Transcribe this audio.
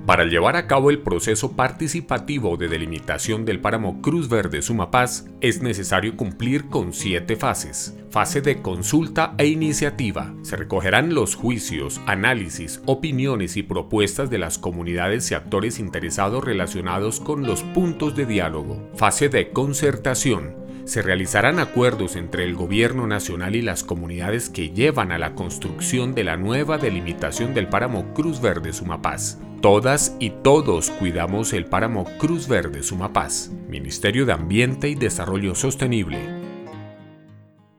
Para llevar a cabo el proceso participativo de delimitación del páramo Cruz Verde Sumapaz, es necesario cumplir con 7 fases. Fase de consulta e iniciativa. Se recogerán los juicios, análisis, opiniones y propuestas de las comunidades y actores interesados relacionados con los puntos de diálogo. Fase de concertación. Se realizarán acuerdos entre el Gobierno Nacional y las comunidades que llevan a la construcción de la nueva delimitación del páramo Cruz Verde Sumapaz. Todas y todos cuidamos el páramo Cruz Verde Sumapaz. Ministerio de Ambiente y Desarrollo Sostenible.